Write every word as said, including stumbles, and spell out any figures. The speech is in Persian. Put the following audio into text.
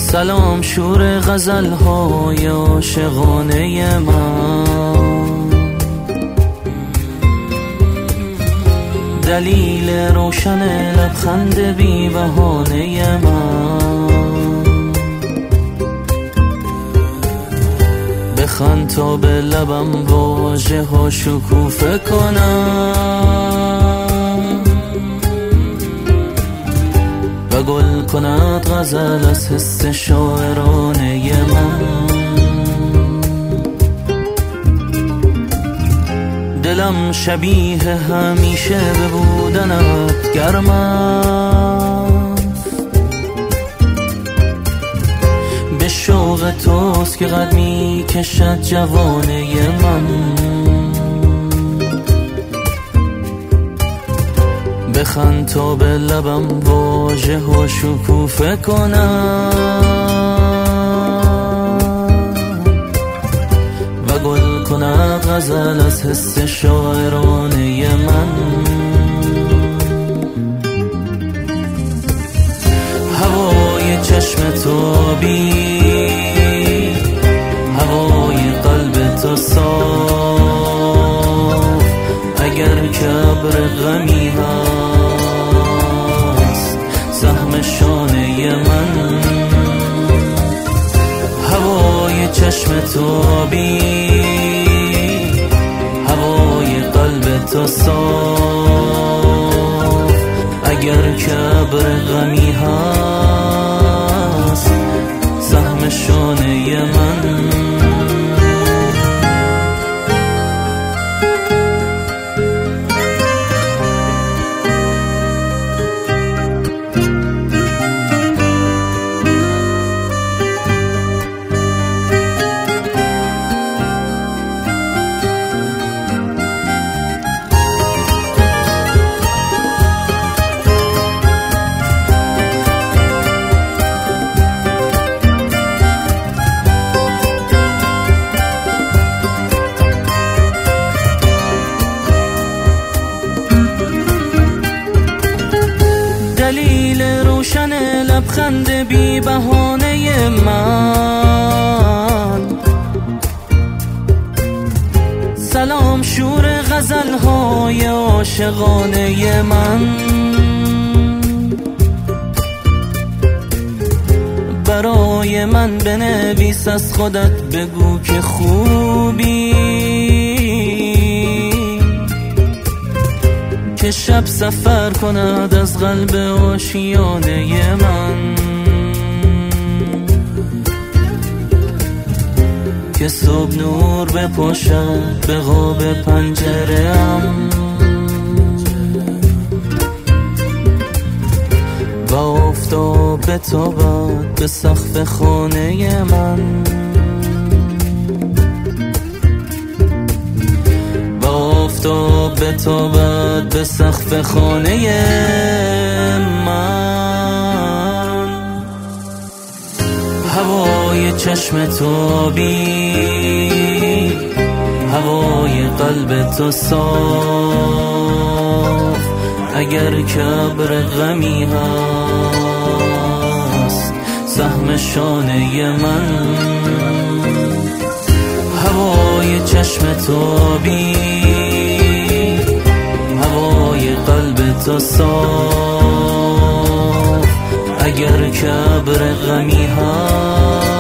سلام شور غزل‌های عاشقانه من، دلیل روشن لبخند بی بهانه من. بخند تا به لبم واژه ها شکوفه کنم و گل کند غزل از حس شاعرانه من. دلم شبیه همیشه به بودنت گرم است، به شوق توست که قد می کشد جوانه من. بخند تا به لبم واژه ها شکوفه کنم و گل کند غزل از حس شاعرانه من. هوای چشم تو بی، هوای قلب تو صاف، اگر که ابر غمی هست سهم شانه من. هوای چشم تو بی، هوای قلب تو صاف، اگر که ابر غمی هست سهم شانه من. دلیل روشن لبخند بی بهانه من، سلام شور غزل‌های عاشقانه من. برای من بنویس از خودت بگو که خوبی، که شب سفر کند از قلب آشیانه من، که صبح نور بپاشد به قاب پنجره‌ام و آفتاب بتابد به سقف خانه من. آفتاب بتابد به سقف خانه من. هوای چشم تو بی، هوای قلب تو صاف، اگر که ابر غمی هست سهم شانه من. هوای چشم تو بی، هوای قلب تو صاف، اگر که ابر غمی هست